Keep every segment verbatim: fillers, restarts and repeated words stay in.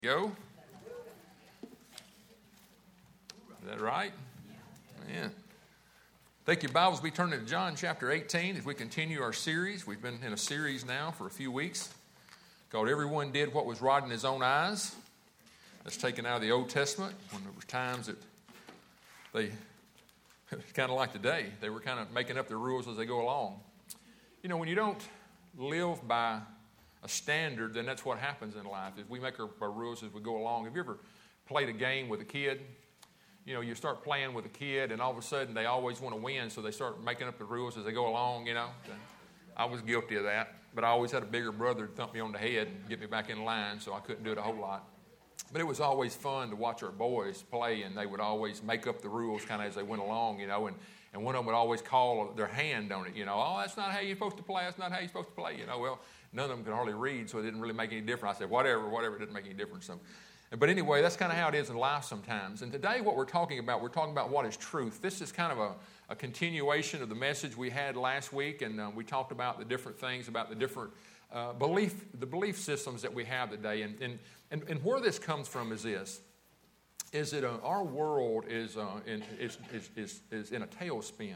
Go. Is that right? Yeah. Take your Bibles. We turn to John chapter eighteen as we continue our series. We've been in a series now for a few weeks called Everyone Did What Was Right in His Own Eyes. That's taken out of the Old Testament when there were times that they, kind of like today, they were kind of making up their rules as they go along. You know, when you don't live by a standard, then that's what happens in life. If we make our, our rules as we go along. Have you ever played a game with a kid? You know, you start playing with a kid, and all of a sudden they always want to win, so they start making up the rules as they go along, you know. I was guilty of that, but I always had a bigger brother to thump me on the head and get me back in line, so I couldn't do it a whole lot. But it was always fun to watch our boys play, and they would always make up the rules kind of as they went along, you know, and, and one of them would always call their hand on it, you know. Oh, that's not how you're supposed to play. That's not how you're supposed to play, you know. Well, none of them could hardly read, so it didn't really make any difference. I said, whatever, whatever, it didn't make any difference. So, but anyway, that's kind of how it is in life sometimes. And today what we're talking about, we're talking about what is truth. This is kind of a, a continuation of the message we had last week, and uh, we talked about the different things, about the different uh, belief, the belief systems that we have today. And, and, and, and where this comes from is this, is that uh, our world is, uh, in, is, is, is, is in a tailspin.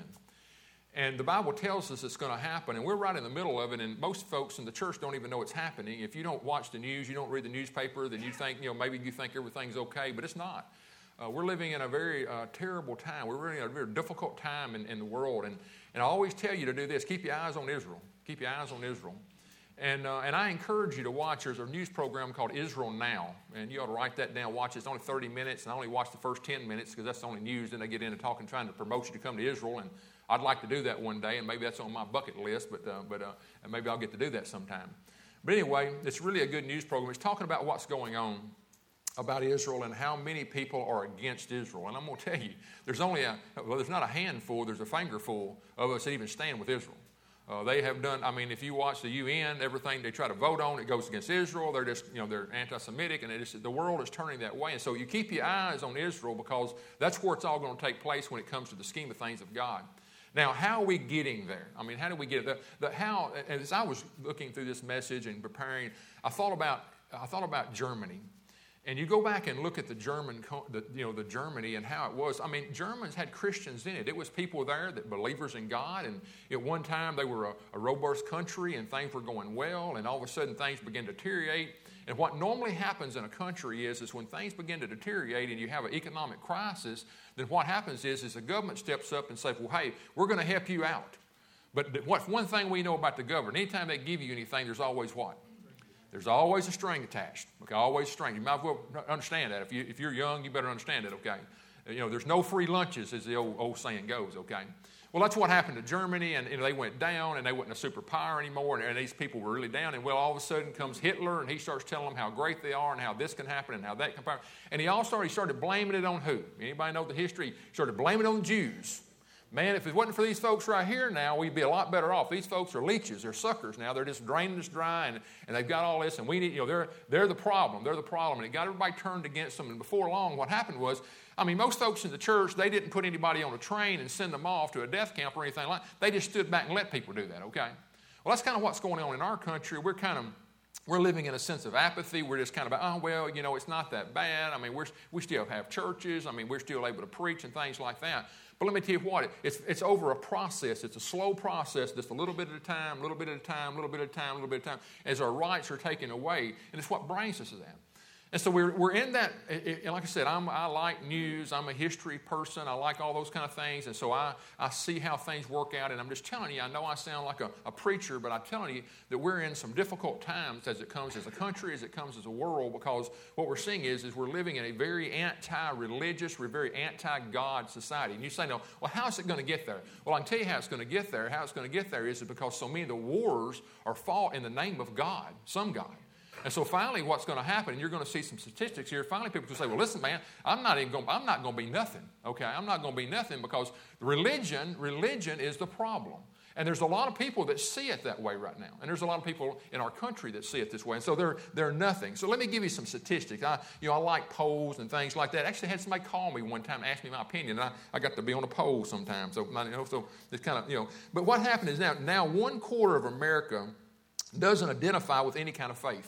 And the Bible tells us it's going to happen, and we're right in the middle of it, and most folks in the church don't even know it's happening. If you don't watch the news, you don't read the newspaper, then you think, you know, maybe you think everything's okay, but it's not. Uh, we're living in a very uh, terrible time. We're living in a very difficult time in, in the world, and, and I always tell you to do this. Keep your eyes on Israel. Keep your eyes on Israel. And uh, and I encourage you to watch. There's a news program called Israel Now, and you ought to write that down. Watch it. It's only thirty minutes, and I only watch the first ten minutes because that's the only news. Then they get into talking, trying to promote you to come to Israel, and I'd like to do that one day, and maybe that's on my bucket list, but uh, but uh, and maybe I'll get to do that sometime. But anyway, it's really a good news program. It's talking about what's going on about Israel and how many people are against Israel. And I'm going to tell you, there's only a, well, there's not a handful, there's a fingerful of us that even stand with Israel. Uh, they have done, I mean, if you watch the U N, everything they try to vote on, it goes against Israel. They're just, you know, they're anti-Semitic, and it is, the world is turning that way. And so you keep your eyes on Israel because that's where it's all going to take place when it comes to the scheme of things of God. Now, how are we getting there? I mean, how do we get there? The, the how, as I was looking through this message and preparing, I thought about, I thought about Germany. And you go back and look at the German, the, you know, the Germany and how it was. I mean, Germans had Christians in it. It was people there that believers in God. And at one time they were a, a robust country and things were going well. And all of a sudden things began to deteriorate. And what normally happens in a country is, is when things begin to deteriorate and you have an economic crisis, then what happens is, is the government steps up and says, well, hey, we're going to help you out. But what's one thing we know about the government? Anytime they give you anything, there's always what? There's always a string attached. Okay, always a string. You might as well understand that. If, you, if you're young, you better understand it, okay? You know, there's no free lunches, as the old, old saying goes, okay? Well, that's what happened to Germany, and you know, they went down, and they weren't a superpower anymore, and, and these people were really down. And well, all of a sudden comes Hitler, and he starts telling them how great they are, and how this can happen, and how that can happen. And he all started, he started blaming it on who? Anybody know the history? He started blaming it on the Jews. Man, if it wasn't for these folks right here now, we'd be a lot better off. These folks are leeches. They're suckers now. They're just draining us dry, and, and they've got all this, and we need, you know, they're, they're the problem. They're the problem. And it got everybody turned against them. And before long, what happened was, I mean, most folks in the church, they didn't put anybody on a train and send them off to a death camp or anything like that. They just stood back and let people do that, okay? Well, that's kind of what's going on in our country. We're kind of, we're living in a sense of apathy. We're just kind of, oh, well, you know, it's not that bad. I mean, we're, we still have churches. I mean, we're still able to preach and things like that. But let me tell you what, it's, it's over a process. It's a slow process, just a little bit at a time, a little bit at a time, a little bit at a time, a little bit at a time, as our rights are taken away. And it's what brings us to that. And so we're, we're in that, and like I said, I'm, I like news. I'm a history person. I like all those kind of things. And so I, I see how things work out. And I'm just telling you, I know I sound like a, a preacher, but I'm telling you that we're in some difficult times as it comes as a country, as it comes as a world, because what we're seeing is, is we're living in a very anti-religious, we're very anti-God society. And you say, no, well, how is it going to get there? Well, I can tell you how it's going to get there. How it's going to get there is because so many of the wars are fought in the name of God, some God. And so finally what's going to happen, and you're going to see some statistics here, finally people will say, well, listen, man, I'm not even going, I'm not going to be nothing, okay? I'm not going to be nothing because religion, religion is the problem. And there's a lot of people that see it that way right now. And there's a lot of people in our country that see it this way. And so they're, they're nothing. So let me give you some statistics. I, you know, I like polls and things like that. I actually had somebody call me one time and ask me my opinion. And I, I got to be on a poll sometimes. So, you know, so it's kind of, you know. But what happened is now, now one quarter of America doesn't identify with any kind of faith.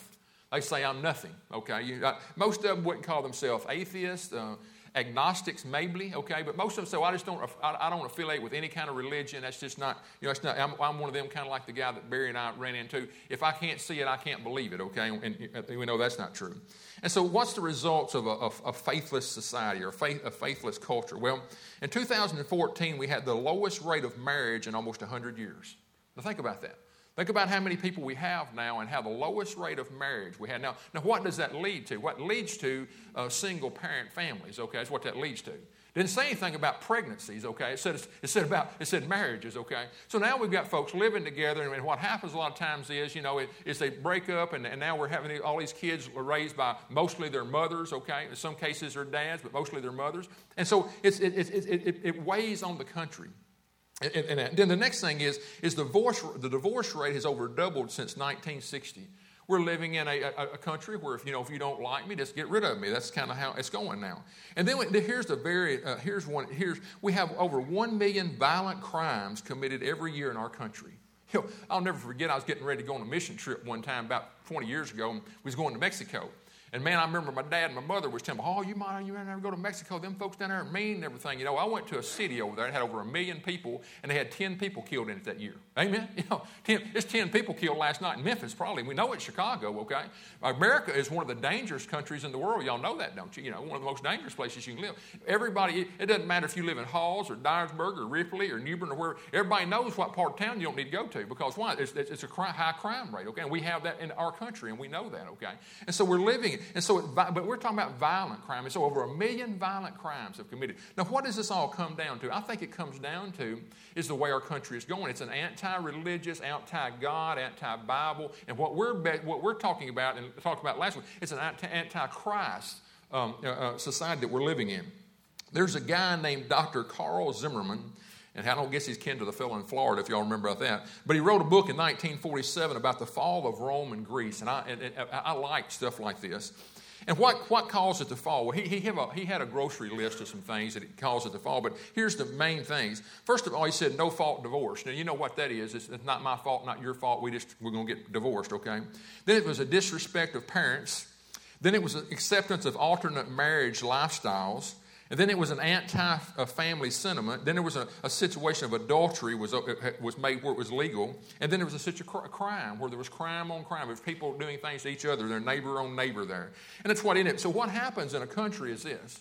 They say I'm nothing, okay? You, uh, most of them wouldn't call themselves atheists, uh, agnostics maybe, okay? But most of them say, well, I just don't, I, I don't affiliate with any kind of religion. That's just not, you know, it's not, I'm, I'm one of them kind of like the guy that Barry and I ran into. If I can't see it, I can't believe it, okay? And, and we know that's not true. And so what's the results of a, of a faithless society or faith, a faithless culture? Well, in two thousand fourteen, we had the lowest rate of marriage in almost one hundred years. Now think about that. Think about how many people we have now and how the lowest rate of marriage we have now. Now, what does that lead to? What leads to uh, single-parent families, okay? That's what that leads to. Didn't say anything about pregnancies, okay? It said, it said about it said marriages, okay? So now we've got folks living together, and what happens a lot of times is, you know, is they break up, and, and now we're having all these kids raised by mostly their mothers, okay? In some cases their dads, but mostly their mothers. And so it's, it, it, it, it, it weighs on the country. And, and then the next thing is, is the divorce, the divorce rate has over doubled since nineteen sixty. We're living in a, a, a country where, if you know, if you don't like me, just get rid of me. That's kind of how it's going now. And then we, here's the very, uh, here's one, here's, we have over one million violent crimes committed every year in our country. You know, I'll never forget, I was getting ready to go on a mission trip one time about twenty years ago, and we was going to Mexico. And man, I remember my dad and my mother was telling me, oh, you might you might never go to Mexico. Them folks down there are mean and everything. You know, I went to a city over there that had over a million people, and they had ten people killed in it that year. Amen? You know, ten, it's ten people killed last night in Memphis, probably. We know it's Chicago, okay? America is one of the dangerous countries in the world. Y'all know that, don't you? You know, one of the most dangerous places you can live. Everybody, it, it doesn't matter if you live in Halls or Dyersburg or Ripley or New Bern or where. Everybody knows what part of town you don't need to go to, because why? It's, it's, it's a cri- high crime rate, okay? And we have that in our country, and we know that, okay? And so we're living it. And so it, but we're talking about violent crime. And so over a million violent crimes have committed. Now, what does this all come down to? I think it comes down to is the way our country is going. It's an anti-religious, anti-God, anti-Bible. And what we're what we're talking about and talked about last week, it's an anti-Christ um, uh, society that we're living in. There's a guy named Doctor Carl Zimmerman, and I don't guess he's kin to the fellow in Florida, if y'all remember about that. But he wrote a book in nineteen forty-seven about the fall of Rome and Greece. And I, and, and I like stuff like this. And what, what caused it to fall? Well, he, he, have a, he had a grocery list of some things that caused it to fall, but here's the main things. First of all, he said no-fault divorce. Now, you know what that is. It's, it's not my fault, not your fault. We just, we're going to get divorced, okay? Then it was a disrespect of parents. Then it was an acceptance of alternate marriage lifestyles. And then it was an anti-family sentiment. Then there was a, a situation of adultery was was made where it was legal. And then there was a situation of crime where there was crime on crime. There was people doing things to each other, their neighbor on neighbor there. And that's what in it. So what happens in a country is this.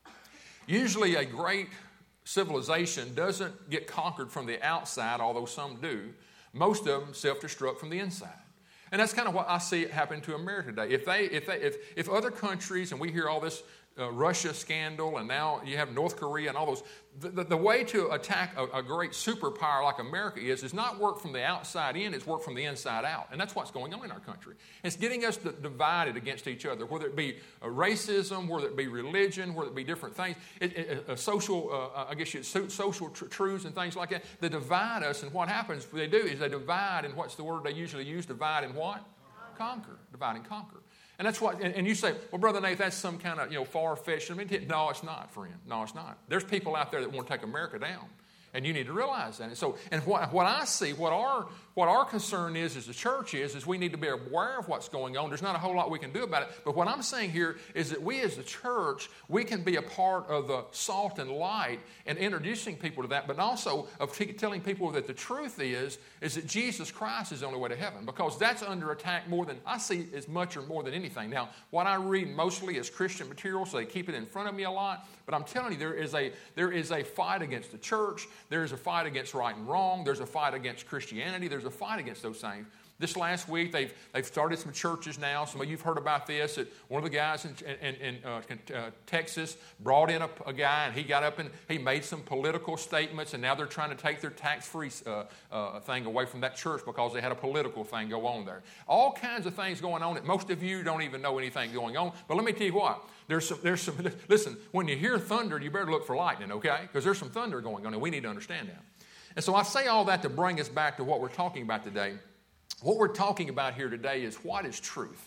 Usually a great civilization doesn't get conquered from the outside, although some do. Most of them self-destruct from the inside. And that's kind of what I see it happen to America today. If they, if they, if if other countries, and we hear all this Uh, Russia scandal, and now you have North Korea and all those. The, the, the way to attack a, a great superpower like America is, is not work from the outside in, it's work from the inside out. And that's what's going on in our country. It's getting us d- divided against each other, whether it be uh, racism, whether it be religion, whether it be different things, it, it, uh, social, uh, I guess it's so, social tr- truths and things like that. They divide us, and what happens, they do is they divide, and what's the word they usually use? Divide and what? Conquer. Divide and conquer. And that's what, and you say, well, Brother Nate, that's some kind of, you know, far-fetched. I mean, no, it's not, friend. No, it's not. There's people out there that want to take America down. And you need to realize that. And so, and what, what I see, what our what our concern is as a church is, is we need to be aware of what's going on. There's not a whole lot we can do about it. But what I'm saying here is that we as a church, we can be a part of the salt and light and introducing people to that, but also of t- telling people that the truth is, is that Jesus Christ is the only way to heaven, because that's under attack more than, I see as much or more than anything. Now, what I read mostly is Christian material, so they keep it in front of me a lot, but I'm telling you, there is a there is a fight against the church. There is a fight against right and wrong. There's a fight against Christianity. There's a fight against those things. This last week, they've they've started some churches now. Some of you have heard about this. That one of the guys in, in, in uh, uh, Texas brought in a, a guy, and he got up and he made some political statements, and now they're trying to take their tax-free uh, uh, thing away from that church because they had a political thing go on there. All kinds of things going on that most of you don't even know anything going on. But let me tell you what. There's some, there's some, listen, when you hear thunder, you better look for lightning, okay? Because there's some thunder going on, and we need to understand that. And so I say all that to bring us back to what we're talking about today. What we're talking about here today is what is truth.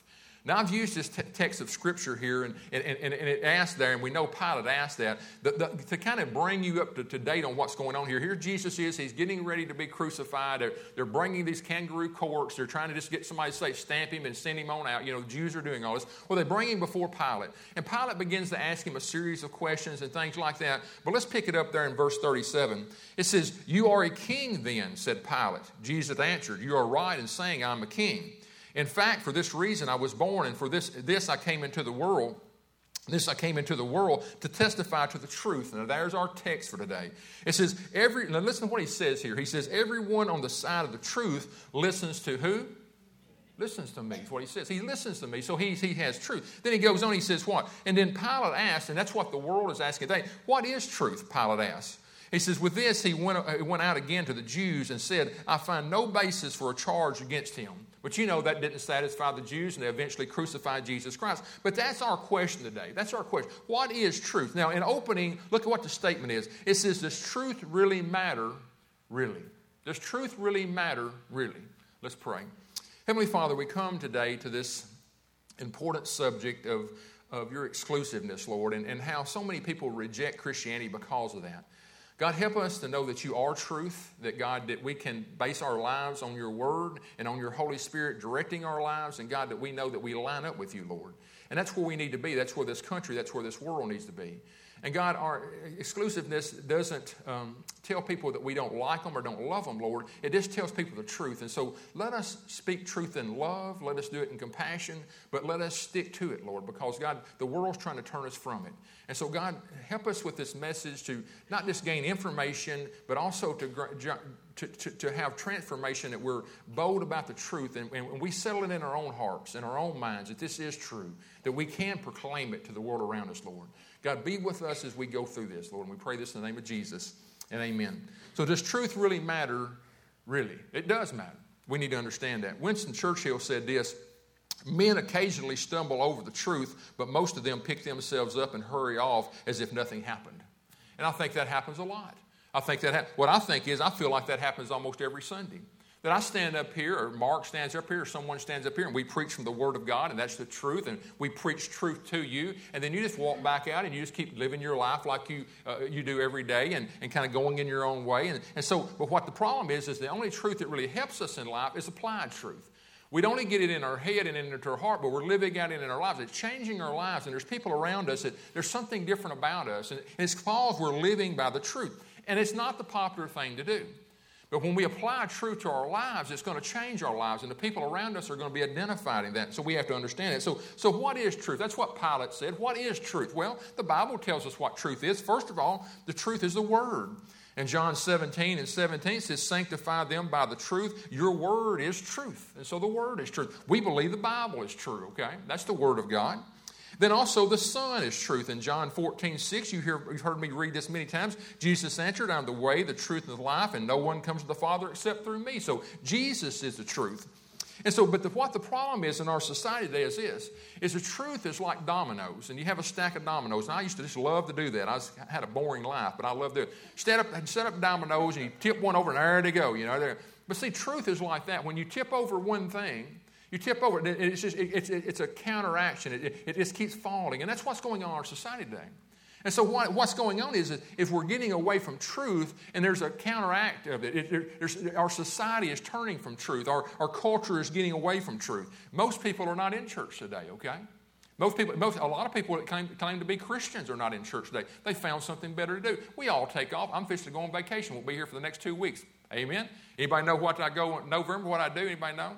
Now, I've used this te- text of Scripture here, and, and, and, and it asked there, and we know Pilate asked that, the, the, to kind of bring you up to, to date on what's going on here. Here Jesus is. He's getting ready to be crucified. They're, they're bringing these kangaroo courts. They're trying to just get somebody to say, stamp him and send him on out. You know, the Jews are doing all this. Well, they bring him before Pilate. And Pilate begins to ask him a series of questions and things like that. But let's pick it up there in verse thirty-seven. It says, "You are a king then," said Pilate. Jesus answered, "You are right in saying I'm a king. In fact, for this reason I was born, and for this this I came into the world. This I came into the world to testify to the truth." Now, there's our text for today. It says, every, now listen to what he says here. He says, everyone on the side of the truth listens to who? Listens to me, is what he says. He listens to me, so he, he has truth. Then he goes on, he says what? And then Pilate asked, and that's what the world is asking today, what is truth? Pilate asked. He says, with this, he went, he went out again to the Jews and said, I find no basis for a charge against him. But you know that didn't satisfy the Jews, and they eventually crucified Jesus Christ. But that's our question today. That's our question. What is truth? Now, in opening, look at what the statement is. It says, does truth really matter? Really. Does truth really matter? Really. Let's pray. Heavenly Father, we come today to this important subject of, of your exclusiveness, Lord, and, and how so many people reject Christianity because of that. God, help us to know that you are truth, that God, that we can base our lives on your word and on your Holy Spirit directing our lives, and God, that we know that we line up with you, Lord. And that's where we need to be. That's where this country, that's where this world needs to be. And God, our exclusiveness doesn't um, tell people that we don't like them or don't love them, Lord. It just tells people the truth. And so let us speak truth in love. Let us do it in compassion. But let us stick to it, Lord, because, God, the world's trying to turn us from it. And so, God, help us with this message to not just gain information, but also to, to, to, to have transformation, that we're bold about the truth. And, and we settle it in our own hearts, in our own minds, that this is true, that we can proclaim it to the world around us, Lord. God, be with us as we go through this, Lord. And we pray this in the name of Jesus, and amen. So does truth really matter? Really. It does matter. We need to understand that. Winston Churchill said this, men occasionally stumble over the truth, but most of them pick themselves up and hurry off as if nothing happened. And I think that happens a lot. I think that ha- what I think is I feel like that happens almost every Sunday. That I stand up here, or Mark stands up here, or someone stands up here, and we preach from the Word of God, and that's the truth, and we preach truth to you, and then you just walk back out, and you just keep living your life like you uh, you do every day, and, and kind of going in your own way. And, and so, but what the problem is, is the only truth that really helps us in life is applied truth. We don't only get it in our head and into our heart, but we're living out it in our lives. It's changing our lives, and there's people around us that there's something different about us, and it's because we're living by the truth. And it's not the popular thing to do. But when we apply truth to our lives, it's going to change our lives, and the people around us are going to be identified in that. So we have to understand it. So, so what is truth? That's what Pilate said. What is truth? Well, the Bible tells us what truth is. First of all, the truth is the Word. And John seventeen and seventeen says, sanctify them by the truth. Your Word is truth. And so the Word is truth. We believe the Bible is true, okay? That's the Word of God. Then also the Son is truth. In John fourteen six, you hear, you've heard me read this many times. Jesus answered, I'm the way, the truth, and the life, and no one comes to the Father except through me. So Jesus is the truth. And so, but the, what the problem is in our society today is this, is the truth is like dominoes, and you have a stack of dominoes. And I used to just love to do that. I was, had a boring life, but I love to set up, set up dominoes, and you tip one over, and there they go. You know, there. But see, truth is like that. When you tip over one thing, you tip over it, it's, just, it's, it's a counteraction. It, it just keeps falling. And that's what's going on in our society today. And so what, what's going on is that if we're getting away from truth and there's a counteract of it, it there's, our society is turning from truth. Our, our culture is getting away from truth. Most people are not in church today, okay? Most people, most, a lot of people that claim, claim to be Christians are not in church today. They found something better to do. We all take off. I'm fixing to go on vacation. We'll be here for the next two weeks. Amen? Anybody know what I go in November, what I do? Anybody know?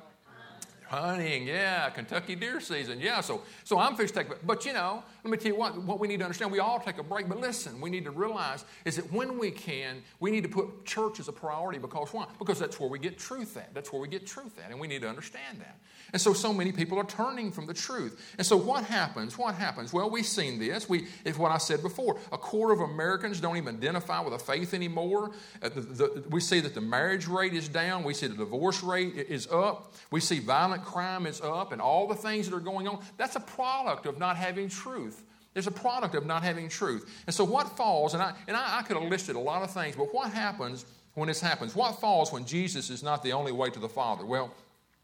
Hunting, yeah, Kentucky deer season, yeah. So, so I'm fixing to take, but you know, let me tell you what, what we need to understand. We all take a break, but listen, we need to realize is that when we can, we need to put church as a priority because why? Because that's where we get truth at. That's where we get truth at, and we need to understand that. And so, so many people are turning from the truth. And so, what happens? What happens? Well, we've seen this. We, it's what I said before. A quarter of Americans don't even identify with a faith anymore. Uh, the, the, we see that the marriage rate is down. We see the divorce rate is up. We see violent crime is up, and all the things that are going on. That's a product of not having truth. There's a product of not having truth. And so, what falls? And I and I, I could have listed a lot of things, but what happens when this happens? What falls when Jesus is not the only way to the Father? Well,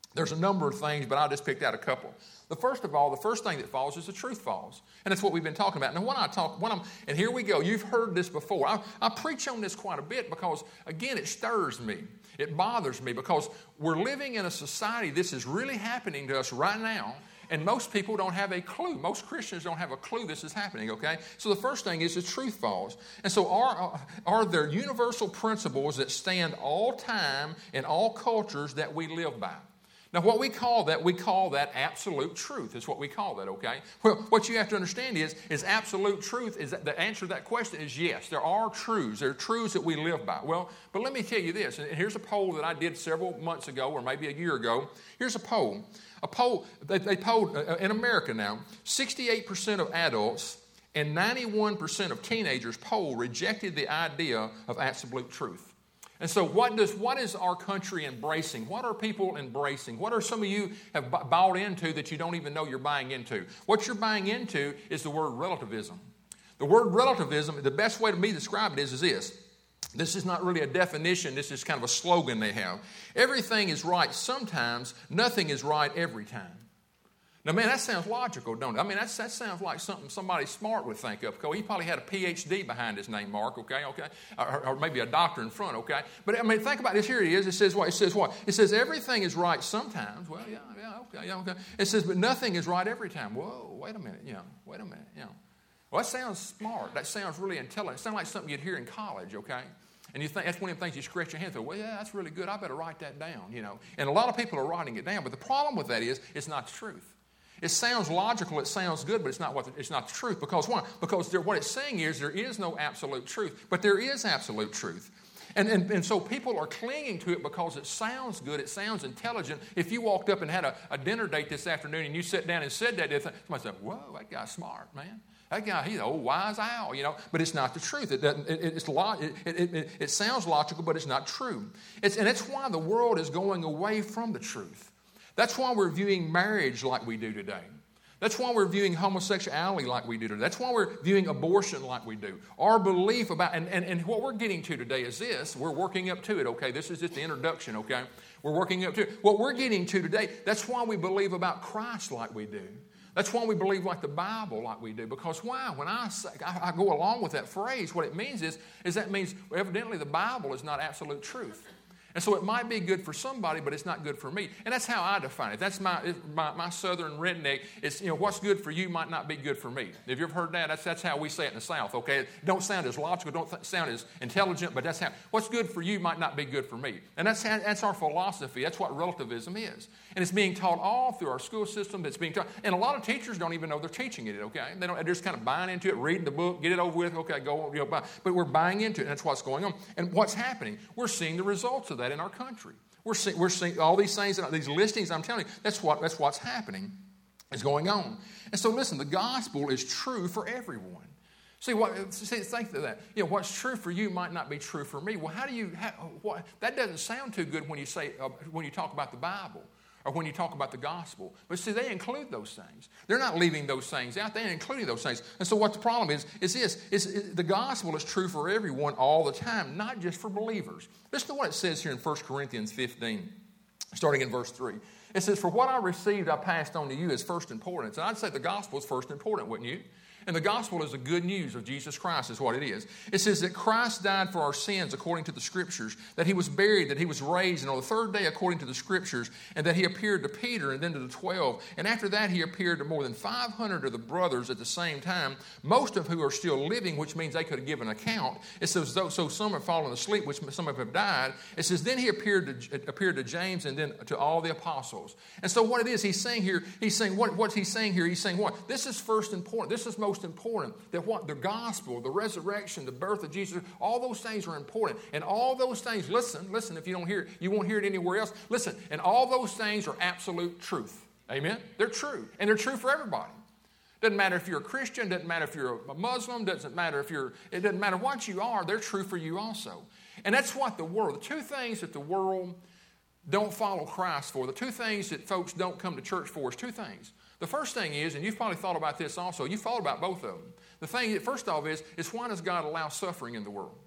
There's a number of things, but I just picked out a couple. The first of all, the first thing that falls is the truth falls. And that's what we've been talking about. Now, when I talk, when I'm, and here we go, you've heard this before. I, I preach on this quite a bit because, again, it stirs me. It bothers me because we're living in a society, this is really happening to us right now, and most people don't have a clue. Most Christians don't have a clue this is happening, okay? So the first thing is the truth falls. And so are, are there universal principles that stand all time in all cultures that we live by? Now, what we call that, we call that absolute truth. Is what we call that, okay? Well, what you have to understand is, is absolute truth, is that the answer to that question is yes. There are truths. There are truths that we live by. Well, but let me tell you this, and here's a poll that I did several months ago, or maybe a year ago. Here's a poll. A poll, they, they polled, uh, in America now, sixty-eight percent of adults and ninety-one percent of teenagers polled rejected the idea of absolute truth. And so what does what is our country embracing? What are people embracing? What are some of you have bought into that you don't even know you're buying into? What you're buying into is the word relativism. The word relativism, the best way to me to describe it is, is this. This is not really a definition. This is kind of a slogan they have. Everything is right sometimes. Nothing is right every time. Now, man, that sounds logical, don't it? I mean, that's, that sounds like something somebody smart would think of. He probably had a P H D behind his name, Mark, okay, okay? Or, or maybe a doctor in front, okay? But, I mean, think about this. Here it is. It says what? It says what? It says everything is right sometimes. Well, yeah, yeah, okay, yeah, okay. It says, but nothing is right every time. Whoa, wait a minute, you know, wait a minute, you know. Well, that sounds smart. That sounds really intelligent. It sounds like something you'd hear in college, okay? And you think that's one of the things you scratch your hand through. Well, yeah, that's really good. I better write that down, you know. And a lot of people are writing it down. But the problem with that is it's not the truth. It sounds logical, it sounds good, but it's not what the, it's not the truth. Because why? Because there, what it's saying is there is no absolute truth, but there is absolute truth. And, and, and so people are clinging to it because it sounds good, it sounds intelligent. If you walked up and had a, a dinner date this afternoon and you sat down and said that, somebody said, whoa, that guy's smart, man. That guy, he's an old wise owl, you know. But it's not the truth. It, doesn't, it, it's lo- it, it, it, it sounds logical, but it's not true. It's, and that's why the world is going away from the truth. That's why we're viewing marriage like we do today. That's why we're viewing homosexuality like we do today. That's why we're viewing abortion like we do. Our belief about, and, and, and what we're getting to today is this. We're working up to it, okay? This is just the introduction, okay? We're working up to it. What we're getting to today, that's why we believe about Christ like we do. That's why we believe like the Bible like we do. Because why? When I say, I, I go along with that phrase, what it means is, is that means evidently the Bible is not absolute truth. And so it might be good for somebody, but it's not good for me. And that's how I define it. That's my my, my southern redneck. It's, you know, what's good for you might not be good for me. Have you ever heard that? That's, that's how we say it in the South, okay? It don't sound as logical, don't th- sound as intelligent, but that's how, what's good for you might not be good for me. And that's how, that's our philosophy. That's what relativism is. And it's being taught all through our school system. It's being taught. And a lot of teachers don't even know they're teaching it, okay? They don't, they're just kind of buying into it, reading the book, get it over with, okay, go on, you know, buy. But we're buying into it, and that's what's going on. And what's happening? We're seeing the results of that in our country. We're seeing, we're seeing all these things, these listings, I'm telling you, that's what that's what's happening, is going on. And so listen, the gospel is true for everyone. See, what, see, think of that. You know, what's true for you might not be true for me. Well, how do you, how, what, that doesn't sound too good when you say, uh, when you talk about the Bible or when you talk about the gospel. But see, they include those things. They're not leaving those things out. They're including those things. And so what the problem is, is this, is, is the gospel is true for everyone all the time, not just for believers. Listen to what it says here in First Corinthians fifteen, starting in verse three. It says, for what I received I passed on to you as first importance. And I'd say the gospel is first important, wouldn't you? And the gospel is the good news of Jesus Christ is what it is. It says that Christ died for our sins according to the Scriptures, that he was buried, that he was raised, and on the third day according to the Scriptures, and that he appeared to Peter and then to the twelve. And after that he appeared to more than five hundred of the brothers at the same time, most of who are still living, which means they could give an account. It says, so some have fallen asleep, which some of them have died. It says, then he appeared to, appeared to James and then to all the apostles. And so what it is, he's saying here, he's saying, what, what's he saying here? He's saying what? This is first important. This is most important. That what? The gospel, the resurrection, the birth of Jesus, all those things are important. And all those things, listen, listen, if you don't hear it, you won't hear it anywhere else. Listen, and all those things are absolute truth. Amen? They're true. And they're true for everybody. Doesn't matter if you're a Christian, doesn't matter if you're a Muslim, doesn't matter if you're, it doesn't matter what you are, they're true for you also. And that's what the world, the two things that the world don't follow Christ for, the two things that folks don't come to church for is two things. The first thing is, and you've probably thought about this also, you've thought about both of them. The thing, first off, is, is why does God allow suffering in the world?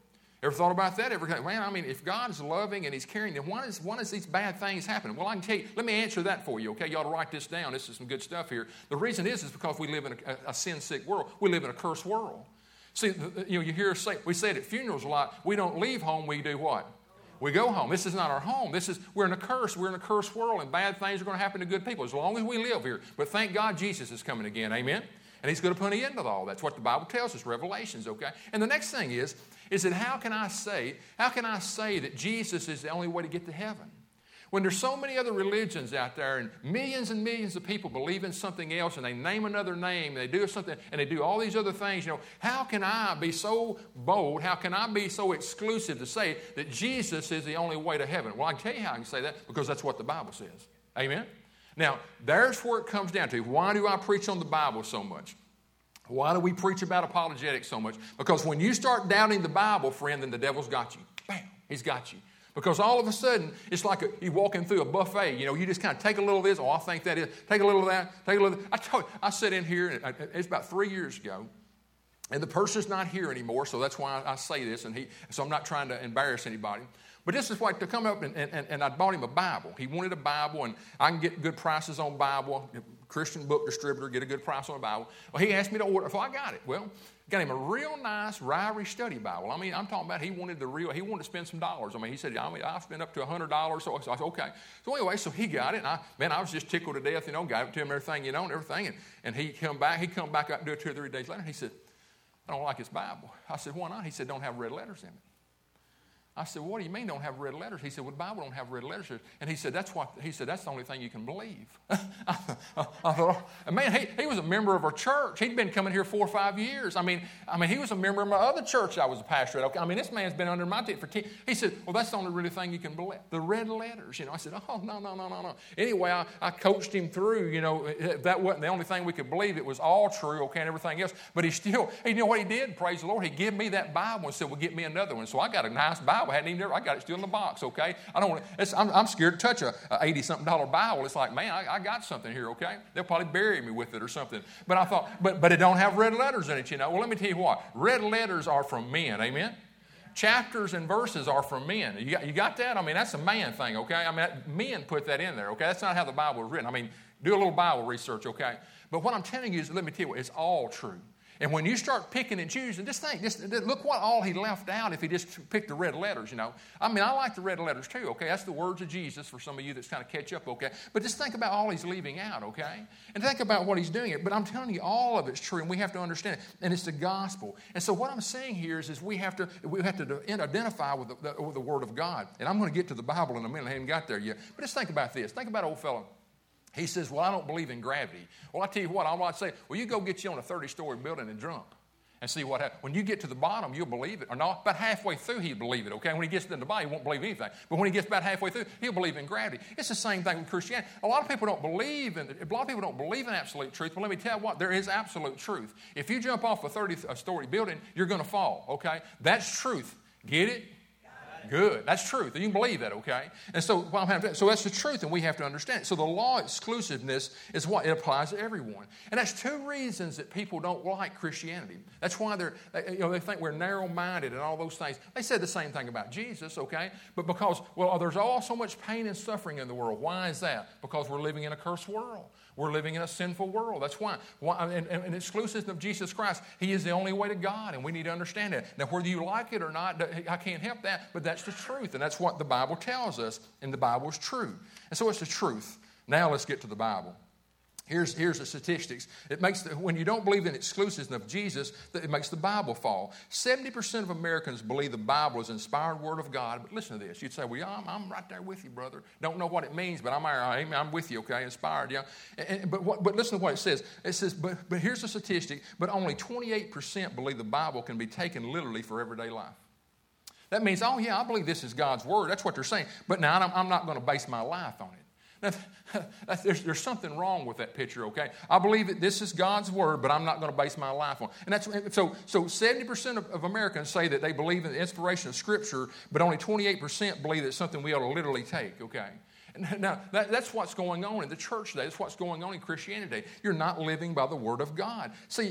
Ever thought about that? Ever, man, I mean, if God is loving and He's caring, then why does, why does these bad things happen? Well, I can tell you, let me answer that for you, okay? You ought to write this down. This is some good stuff here. The reason is, is because we live in a, a sin-sick world. We live in a cursed world. See, you know, you hear us say, we say it at funerals a lot, we don't leave home, we do what? We go home. This is not our home. This is, we're in a curse. We're in a cursed world, and bad things are going to happen to good people as long as we live here. But thank God Jesus is coming again, amen? And He's going to put an end to all. That's what the Bible tells us, Revelations, okay? And the next thing is, is that how can I say, how can I say that Jesus is the only way to get to heaven? When there's so many other religions out there and millions and millions of people believe in something else and they name another name and they do something and they do all these other things, you know, how can I be so bold, how can I be so exclusive to say that Jesus is the only way to heaven? Well, I can tell you how I can say that because that's what the Bible says. Amen? Now, there's where it comes down to. Why do I preach on the Bible so much? Why do we preach about apologetics so much? Because when you start doubting the Bible, friend, then the devil's got you. Bam, he's got you. Because all of a sudden, it's like a, you're walking through a buffet. You know, you just kind of take a little of this. Oh, I think that is. Take a little of that. Take a little of that. I told you, I sat in here, and it's about three years ago, and the person's not here anymore, so that's why I say this, and he, so I'm not trying to embarrass anybody. But this is like to come up, and, and, and I bought him a Bible. He wanted a Bible, and I can get good prices on Bible. Christian book distributor, get a good price on a Bible. Well, he asked me to order, so I got it. Well, got him a real nice Ryrie study Bible. I mean, I'm talking about he wanted the real, he wanted to spend some dollars. I mean, he said, I mean, I'll spend up to one hundred dollars. So I said, okay. So anyway, so he got it, and I, man, I was just tickled to death, you know, got it to him, everything, you know, and everything. And, and he come back, he come back up and do it two or three days later, and he said, I don't like his Bible. I said, why not? He said, don't have red letters in it. I said, what do you mean don't have red letters? He said, well, the Bible don't have red letters. And he said, that's what, he said, that's the only thing you can believe. I thought, man, he, he was a member of our church. He'd been coming here four or five years. I mean, I mean, he was a member of my other church I was a pastor at. Okay, I mean, this man's been under my teeth for ten. He said, well, that's the only really thing you can believe. The red letters, you know. I said, oh, no, no, no, no, no. Anyway, I, I coached him through, you know, that wasn't the only thing we could believe. It was all true, okay, and everything else. But he still, you know what he did? Praise the Lord. He gave me that Bible and said, well, get me another one. So I got a nice Bible. I hadn't even ever, I got it still in the box, okay? I don't want to, I'm, I'm scared to touch a, a eighty-something dollar Bible. It's like, man, I, I got something here, okay? They'll probably bury me with it or something. But I thought, but, but it don't have red letters in it, you know. Well, let me tell you what. Red letters are from men, amen? Chapters and verses are from men. You got, you got that? I mean, that's a man thing, okay? I mean, that, men put that in there, okay? That's not how the Bible was written. I mean, do a little Bible research, okay? But what I'm telling you is, let me tell you what, it's all true. And when you start picking and choosing, just think, just look what all he left out if he just picked the red letters, you know. I mean, I like the red letters too, okay? That's the words of Jesus for some of you that's kind of catch up, okay? But just think about all he's leaving out, okay? And think about what he's doing. But I'm telling you, all of it's true, and we have to understand it. And it's the gospel. And so what I'm saying here is, is we have to we have to identify with the, with the Word of God. And I'm going to get to the Bible in a minute. I haven't got there yet. But just think about this. Think about old fellow. He says, well, I don't believe in gravity. Well, I tell you what, I might say, well, you go get you on a thirty-story building and jump and see what happens. When you get to the bottom, you'll believe it. Or not, about halfway through, he'll believe it, okay? When he gets to the bottom, he won't believe anything. But when he gets about halfway through, he'll believe in gravity. It's the same thing with Christianity. A lot of people don't believe in, a lot of people don't believe in absolute truth, but let me tell you what, there is absolute truth. If you jump off a thirty-story building, you're going to fall, okay? That's truth. Get it? Good. That's truth. You can believe that, okay? And so, well, so that's the truth, and we have to understand it. So the law exclusiveness is what it applies to everyone, and that's two reasons that people don't like Christianity. That's why they're, you know, they think we're narrow-minded and all those things. They said the same thing about Jesus, okay? But because, well, there's all so much pain and suffering in the world. Why is that? Because we're living in a cursed world. We're living in a sinful world. That's why. why and, and, and exclusive of Jesus Christ, He is the only way to God, and we need to understand that. Now, whether you like it or not, I can't help that, but that's the truth, and that's what the Bible tells us, and the Bible is true. And so it's the truth. Now let's get to the Bible. Here's, here's the statistics. It makes the, when you don't believe in exclusiveness of Jesus, it makes the Bible fall. seventy percent of Americans believe the Bible is the inspired Word of God. But listen to this. You'd say, well, yeah, I'm, I'm right there with you, brother. Don't know what it means, but I'm, I'm with you, okay? Inspired, yeah. And, but, what, but listen to what it says. It says, but, but here's the statistic, but only twenty-eight percent believe the Bible can be taken literally for everyday life. That means, oh, yeah, I believe this is God's Word. That's what they're saying. But now I'm, I'm not going to base my life on it. Now, there's, there's something wrong with that picture, okay? I believe that this is God's Word, but I'm not going to base my life on it. And that's, so, so seventy percent of, of Americans say that they believe in the inspiration of Scripture, but only twenty-eight percent believe that it's something we ought to literally take, okay? And now, that, that's what's going on in the church today. That's what's going on in Christianity today. You're not living by the Word of God. See,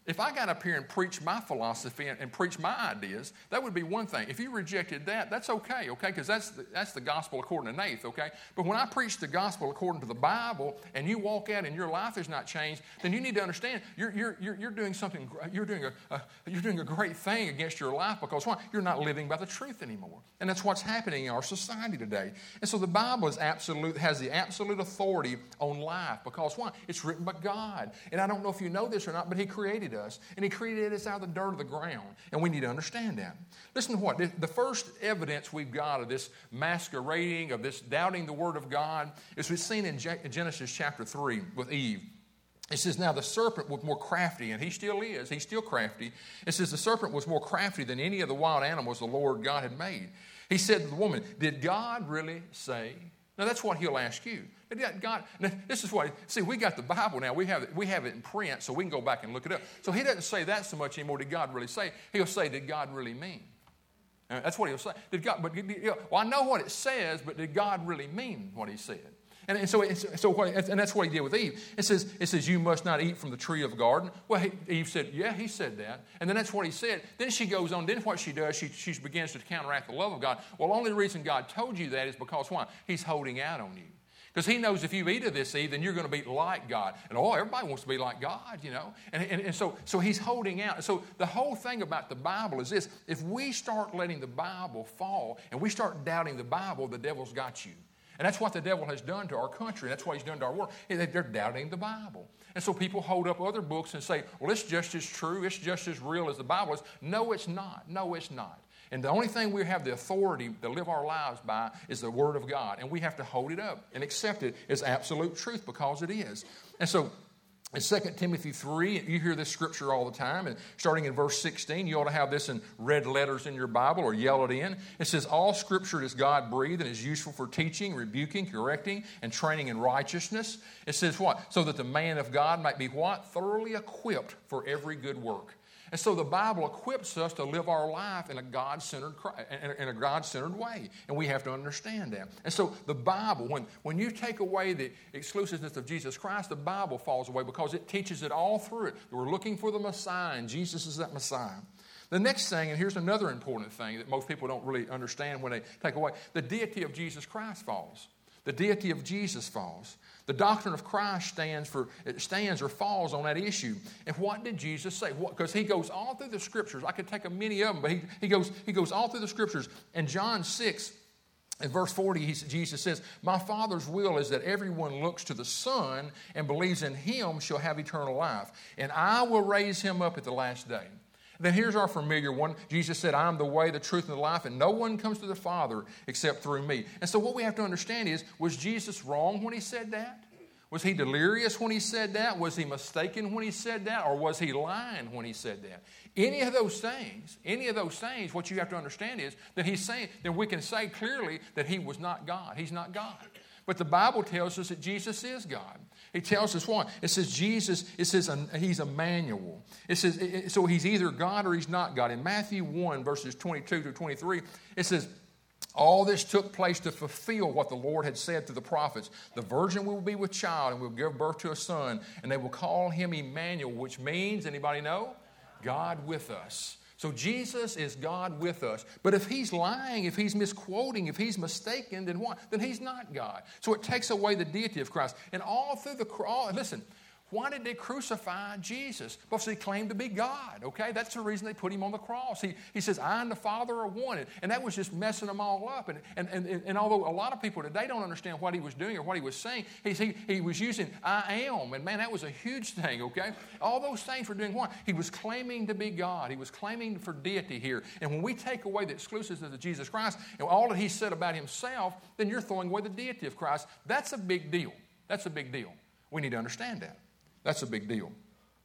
If I got up here and preached my philosophy and, and preached my ideas, that would be one thing. If you rejected that, that's okay, okay, because that's the, that's the gospel according to Nath, okay? But when I preach the gospel according to the Bible and you walk out and your life is not changed, then you need to understand you're, you're, you're, you're doing something, you're doing, a, a, you're doing a great thing against your life because why? You're not living by the truth anymore. And that's what's happening in our society today. And so the Bible is absolute, has the absolute authority on life because why? It's written by God. And I don't know if you know this or not, but He created us. And He created us out of the dirt of the ground. And we need to understand that. Listen to what? The first evidence we've got of this masquerading, of this doubting the Word of God, is we've seen in Genesis chapter three with Eve. It says, now the serpent was more crafty, and he still is. He's still crafty. It says the serpent was more crafty than any of the wild animals the Lord God had made. He said to the woman, did God really say? Now that's what He'll ask you. God, now, this is what, see, we got the Bible now. We have, it, we have it in print, so we can go back and look it up. So He doesn't say that so much anymore. Did God really say? He'll say, did God really mean? Uh, that's what He'll say. Did God? But you know, well, I know what it says, but did God really mean what He said? And, and so, so what, and that's what He did with Eve. It says, it says, you must not eat from the tree of the garden. Well, he, Eve said, yeah, He said that. And then that's what He said. Then she goes on. Then what she does, she, she begins to counteract the love of God. Well, the only reason God told you that is because why? He's holding out on you. Because He knows if you eat of this, Eve, then you're going to be like God. And oh, everybody wants to be like God, you know. And, and, and so, so He's holding out. So the whole thing about the Bible is this. If we start letting the Bible fall and we start doubting the Bible, the devil's got you. And that's what the devil has done to our country. That's what he's done to our world. They're doubting the Bible. And so people hold up other books and say, well, it's just as true, it's just as real as the Bible is. No, it's not. No, it's not. And the only thing we have the authority to live our lives by is the Word of God. And we have to hold it up and accept it as absolute truth because it is. And so in Second Timothy three, you hear this scripture all the time, and starting in verse sixteen, you ought to have this in red letters in your Bible or yell it in. It says, all scripture is God-breathed and is useful for teaching, rebuking, correcting, and training in righteousness. It says what? So that the man of God might be what? Thoroughly equipped for every good work. And so the Bible equips us to live our life in a God-centered, in a God-centered way. And we have to understand that. And so the Bible, when, when you take away the exclusiveness of Jesus Christ, the Bible falls away because it teaches it all through it. We're looking for the Messiah, and Jesus is that Messiah. The next thing, and here's another important thing that most people don't really understand when they take away, the deity of Jesus Christ falls. The deity of Jesus falls. The doctrine of Christ stands for it stands or falls on that issue. And what did Jesus say? Because He goes all through the Scriptures. I could take a many of them, but he, he goes he goes all through the Scriptures. In John six, in verse forty, he, Jesus says, my Father's will is that everyone looks to the Son and believes in Him shall have eternal life. And I will raise him up at the last day. Then here's our familiar one. Jesus said, I am the way, the truth, and the life, and no one comes to the Father except through me. And so what we have to understand is, was Jesus wrong when He said that? Was He delirious when He said that? Was He mistaken when He said that? Or was He lying when He said that? Any of those things, any of those things, what you have to understand is that He's saying, then we can say clearly that He was not God. He's not God. But the Bible tells us that Jesus is God. It tells us what? It says Jesus, it says He's Emmanuel. It says, it, so He's either God or He's not God. In Matthew one, verses twenty-two to twenty-three, it says, all this took place to fulfill what the Lord had said to the prophets. The virgin will be with child and will give birth to a son, and they will call Him Emmanuel, which means, anybody know? God with us. So Jesus is God with us. But if He's lying, if He's misquoting, if He's mistaken, then what? Then He's not God. So it takes away the deity of Christ. And all through the cross, listen, why did they crucify Jesus? Because He claimed to be God, okay? That's the reason they put Him on the cross. He, he says, I and the Father are one. And that was just messing them all up. And, and, and, and although a lot of people today don't understand what He was doing or what He was saying, he, he, he was using I am. And man, that was a huge thing, okay? All those things were doing what? He was claiming to be God. He was claiming for deity here. And when we take away the exclusiveness of Jesus Christ and all that He said about Himself, then you're throwing away the deity of Christ. That's a big deal. That's a big deal. We need to understand that. That's a big deal.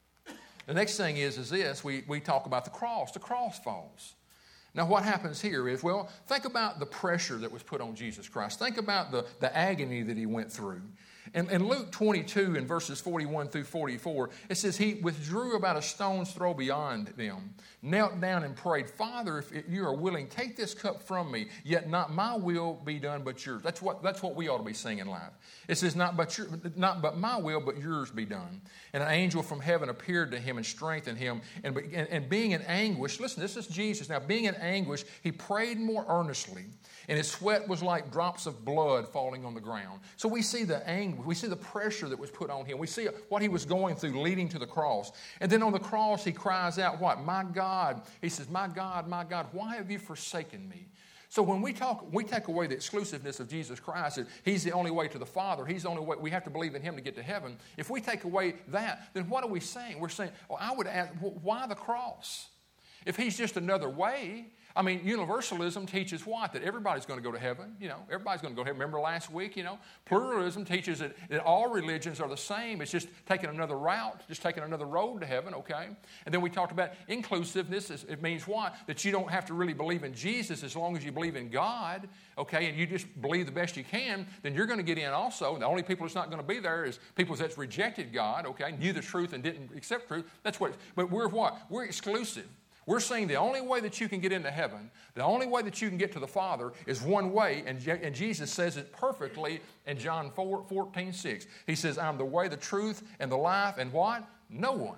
The next thing is, is this. We, we talk about the cross. The cross falls. Now, what happens here is, well, think about the pressure that was put on Jesus Christ. Think about the, the agony that He went through. In, in Luke twenty-two, in verses forty-one through forty-four, it says, he withdrew about a stone's throw beyond them, knelt down and prayed, Father, if you are willing, take this cup from me, yet not my will be done but yours. That's what, that's what we ought to be singing live. It says, not but, your, not but my will, but yours be done. And an angel from heaven appeared to him and strengthened him. And, and, and being in anguish, listen, this is Jesus. Now, being in anguish, he prayed more earnestly, and his sweat was like drops of blood falling on the ground. So we see the anguish, we see the pressure that was put on him. We see what he was going through leading to the cross. And then on the cross, he cries out, what? My God. He says, my God, my God, why have you forsaken me? So when we talk, we take away the exclusiveness of Jesus Christ, that he's the only way to the Father, he's the only way, we have to believe in him to get to heaven. If we take away that, then what are we saying? We're saying, well, I would ask, well, why the cross? If he's just another way, I mean, universalism teaches what? That everybody's going to go to heaven. You know, everybody's going to go to heaven. Remember last week, you know? Pluralism teaches that, that all religions are the same. It's just taking another route, just taking another road to heaven, okay? And then we talked about inclusiveness. It means what? That you don't have to really believe in Jesus as long as you believe in God, okay? And you just believe the best you can, then you're going to get in also. The only people that's not going to be there is people that's rejected God, okay? Knew the truth and didn't accept truth. That's what, but we're what? We're exclusive. We're saying the only way that you can get into heaven, the only way that you can get to the Father is one way, and, Je- and Jesus says it perfectly in John four, fourteen, six. He says, I'm the way, the truth, and the life, and what? No one,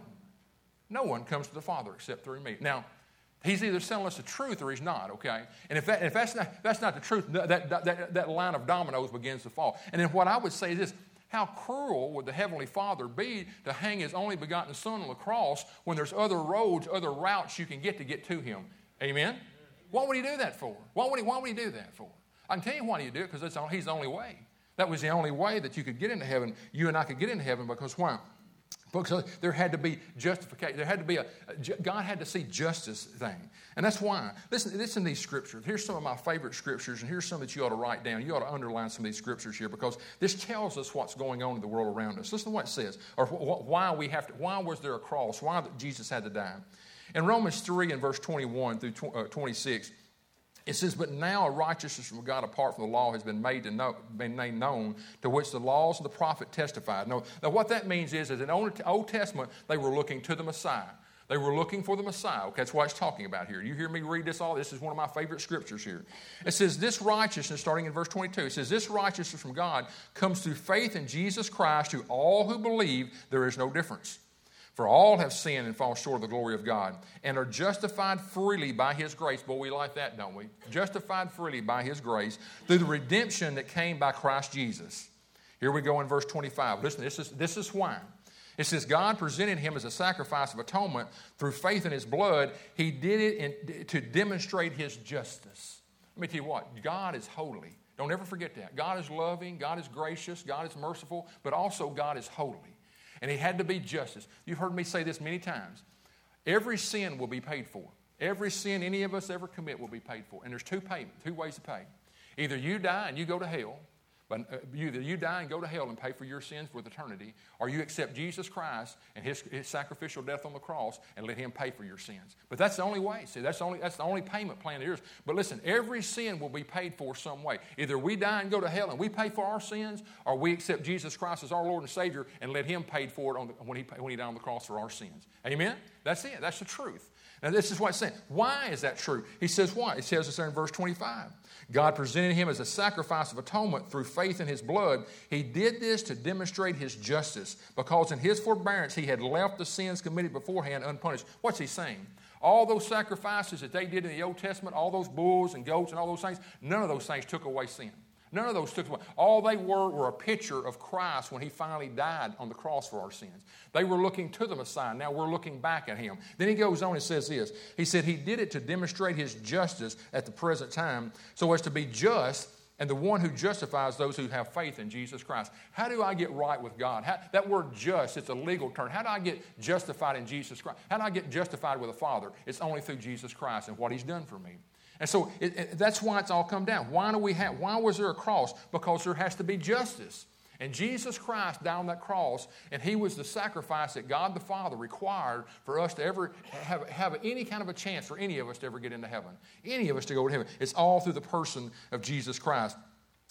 no one comes to the Father except through me. Now, he's either telling us the truth or he's not, okay? And if, that, if that's, not, that's not the truth, that, that, that, that line of dominoes begins to fall. And then what I would say is this, how cruel would the Heavenly Father be to hang his only begotten Son on the cross when there's other roads, other routes you can get to get to him? Amen? What would he do that for? Why would he, why would he do that for? I can tell you why he'd do it, because he's the only way. That was the only way that you could get into heaven. You and I could get into heaven because why? Because there had to be justification. There had to be a, God had to see justice thing. And that's why. Listen, listen to these scriptures. Here's some of my favorite scriptures, and here's some that you ought to write down. You ought to underline some of these scriptures here, because this tells us what's going on in the world around us. Listen to what it says, or wh- why we have to, why was there a cross? Why Jesus had to die? In Romans three and verse twenty-one through twenty-six, it says, but now a righteousness from God apart from the law has been made to know, been made known, to which the laws of the prophet testified. Now, now what that means is, is in the Old, Old Testament, they were looking to the Messiah. They were looking for the Messiah. Okay, that's what it's talking about here. You hear me read this all? This is one of my favorite scriptures here. It says, this righteousness, starting in verse twenty-two, it says, this righteousness from God comes through faith in Jesus Christ. To all who believe, there is no difference. For all have sinned and fall short of the glory of God, and are justified freely by his grace. Boy, we like that, don't we? Justified freely by his grace through the redemption that came by Christ Jesus. Here we go in verse twenty-five. Listen, this is, this is why. It says, God presented him as a sacrifice of atonement through faith in his blood. He did it in, to demonstrate his justice. Let me tell you what, God is holy. Don't ever forget that. God is loving, God is gracious, God is merciful, but also God is holy. And he had to be justice. You've heard me say this many times. Every sin will be paid for. Every sin any of us ever commit will be paid for. And there's two payments, two ways to pay. Either you die and you go to hell, but either you die and go to hell and pay for your sins with eternity, or you accept Jesus Christ and his, his sacrificial death on the cross and let him pay for your sins. But that's the only way. See, that's the only, that's the only payment plan there is. But listen, every sin will be paid for some way. Either we die and go to hell and we pay for our sins, or we accept Jesus Christ as our Lord and Savior and let him pay for it on the, when, he, when he died on the cross for our sins. Amen? That's it. That's the truth. Now, this is what it's saying. Why is that true? He says why? It says this there in verse twenty-five. God presented him as a sacrifice of atonement through faith in his blood. He did this to demonstrate his justice, because in his forbearance he had left the sins committed beforehand unpunished. What's he saying? All those sacrifices that they did in the Old Testament, all those bulls and goats and all those things, none of those things took away sin. None of those took away. All they were were a picture of Christ when he finally died on the cross for our sins. They were looking to the Messiah. Now we're looking back at him. Then he goes on and says this. He said he did it to demonstrate his justice at the present time, so as to be just and the one who justifies those who have faith in Jesus Christ. How do I get right with God? How, that word just, it's a legal term. How do I get justified in Jesus Christ? How do I get justified with the Father? It's only through Jesus Christ and what he's done for me. And so it, it, that's why it's all come down. Why do we have? Why was there a cross? Because there has to be justice. And Jesus Christ died on that cross, and he was the sacrifice that God the Father required for us to ever have, have any kind of a chance for any of us to ever get into heaven. Any of us to go to heaven. It's all through the person of Jesus Christ.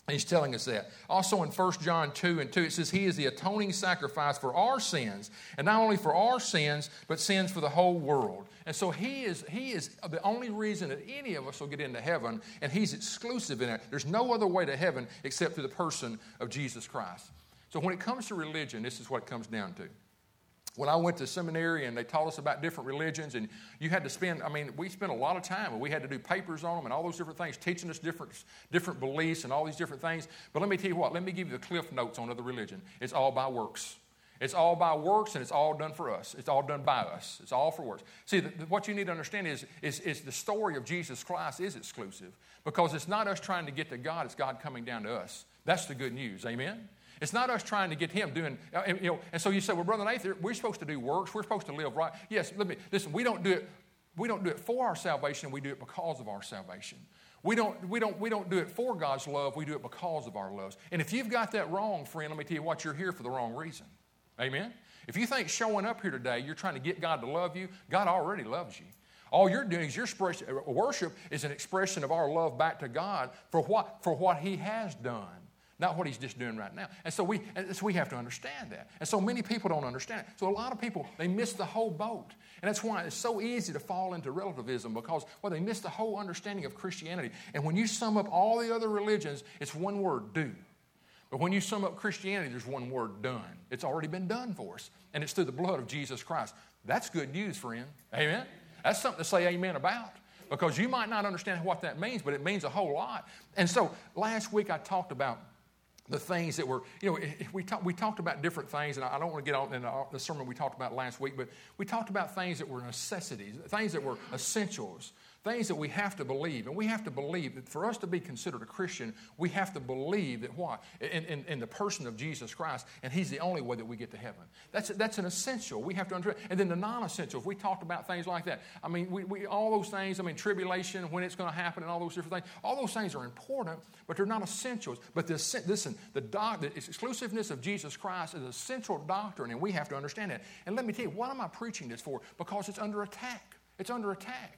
He's telling us that. Also in First John two and two, it says, He is the atoning sacrifice for our sins, and not only for our sins, but sins for the whole world. And so he is, he is the only reason that any of us will get into heaven, and He's exclusive in it. There's no other way to heaven except through the person of Jesus Christ. So when it comes to religion, this is what it comes down to. When I went to seminary and they taught us about different religions, and you had to spend, I mean, we spent a lot of time, and we had to do papers on them and all those different things, teaching us different, different beliefs and all these different things. But let me tell you what, let me give you the cliff notes on other religion. It's all by works. It's all by works, and it's all done for us. It's all done by us. It's all for works. See, the, the, what you need to understand is, is, is the story of Jesus Christ is exclusive, because it's not us trying to get to God, it's God coming down to us. That's the good news. Amen? It's not us trying to get Him doing, and, you know, and so you say, well, Brother Nathan, we're supposed to do works. We're supposed to live right. Yes, let me, listen, we don't do it, we don't do it for our salvation. We do it because of our salvation. We don't, we, don't, we don't do it for God's love. We do it because of our love. And if you've got that wrong, friend, let me tell you what, you're here for the wrong reason. Amen? If you think showing up here today, you're trying to get God to love you, God already loves you. All you're doing is your worship is an expression of our love back to God for what, for what He has done. Not what He's just doing right now. And so we and so we have to understand that. And so many people don't understand it. So a lot of people, they miss the whole boat. And that's why it's so easy to fall into relativism, because, well, they miss the whole understanding of Christianity. And when you sum up all the other religions, it's one word, do. But when you sum up Christianity, there's one word, done. It's already been done for us. And it's through the blood of Jesus Christ. That's good news, friend. Amen? That's something to say amen about. Because you might not understand what that means, but it means a whole lot. And so last week I talked about the things that were, you know, we, talk, we talked about different things, and I don't want to get on in the sermon we talked about last week, but we talked about things that were necessities, things that were essentials, things that we have to believe. And we have to believe that for us to be considered a Christian, we have to believe that what? In, in, in the person of Jesus Christ, and He's the only way that we get to heaven. That's, that's an essential. We have to understand. And then the non-essentials, we talked about things like that. I mean, we, we all those things, I mean, tribulation, when it's going to happen, and all those different things, all those things are important, but they're not essentials. But this, listen, the, doc, the exclusiveness of Jesus Christ is a central doctrine, and we have to understand that. And let me tell you, what am I preaching this for? Because it's under attack. It's under attack.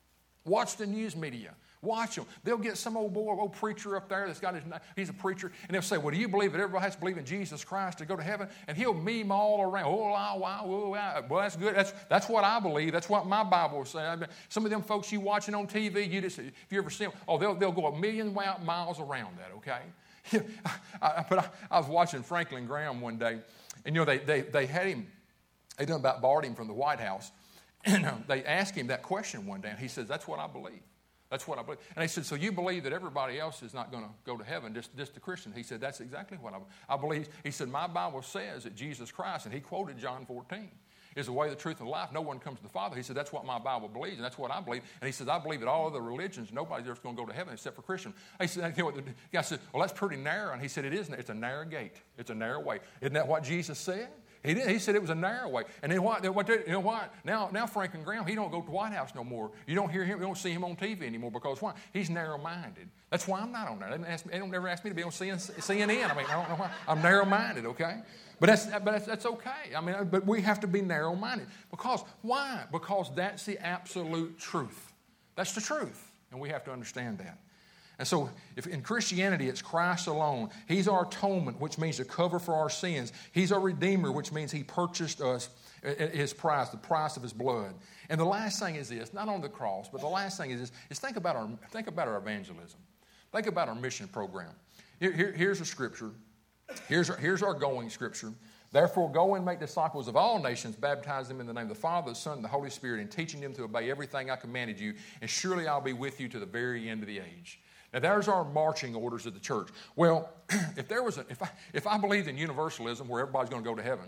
Watch the news media. Watch them. They'll get some old boy, old preacher up there that's got his, he's a preacher, and they'll say, well, do you believe that everybody has to believe in Jesus Christ to go to heaven? And he'll meme all around. Oh, wow, wow, wow. Well, that's good. That's, that's what I believe. That's what my Bible will say. I mean, some of them folks you watching on T V, you just, if you ever see them, oh, they'll, they'll go a million miles around that, okay? I, but I, I was watching Franklin Graham one day, and, you know, they, they, they had him, they done about barred him from the White House. And uh, they asked him that question one day, and he says, that's what I believe. That's what I believe. And they said, so you believe that everybody else is not going to go to heaven, just, just the Christian? He said, that's exactly what I, I believe. He said, my Bible says that Jesus Christ, and he quoted John fourteen, is the way, the truth, and the life. No one comes to the Father. He said, that's what my Bible believes, and that's what I believe. And he says, I believe that all other religions, nobody's ever going to go to heaven except for Christians. He said, you know what, the guy said, well, that's pretty narrow. And he said, it is. It's a narrow gate. It's a narrow way. Isn't that what Jesus said? He did. He said it was a narrow way. And then what? what you know what? Now, now Franklin Graham, he don't go to the White House no more. You don't hear him. You don't see him on T V anymore, because why? He's narrow-minded. That's why I'm not on there. They don't, ask me, they don't never ask me to be on C N N. I mean, I don't know why. I'm narrow-minded. Okay, but that's but that's, that's okay. I mean, but we have to be narrow-minded, because why? Because that's the absolute truth. That's the truth, and we have to understand that. And so if in Christianity, it's Christ alone. He's our atonement, which means to cover for our sins. He's our Redeemer, which means He purchased us at His price, the price of His blood. And the last thing is this, not on the cross, but the last thing is this, is think about our, think about our evangelism. Think about our mission program. Here, here, here's a scripture. Here's our, here's our going scripture. Therefore, go and make disciples of all nations, baptize them in the name of the Father, the Son, and the Holy Spirit, and teaching them to obey everything I commanded you, and surely I'll be with you to the very end of the age. Now, there's our marching orders of the church. Well, if there was a, if I, if I believed in universalism, where everybody's going to go to heaven,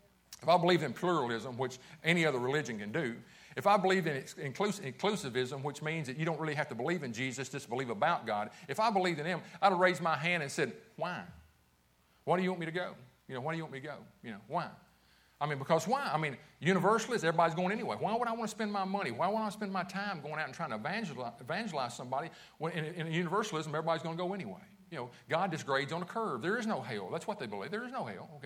if I believed in pluralism, which any other religion can do, if I believed in inclusivism, which means that you don't really have to believe in Jesus, just believe about God, if I believed in Him, I'd have raised my hand and said, why? Why do you want me to go? You know, why do you want me to go? You know, why? I mean, because why? I mean, universalists, everybody's going anyway. Why would I want to spend my money? Why would I spend my time going out and trying to evangelize, evangelize somebody when in, in universalism, everybody's going to go anyway? You know, God just grades on a curve. There is no hell. That's what they believe. There is no hell, okay?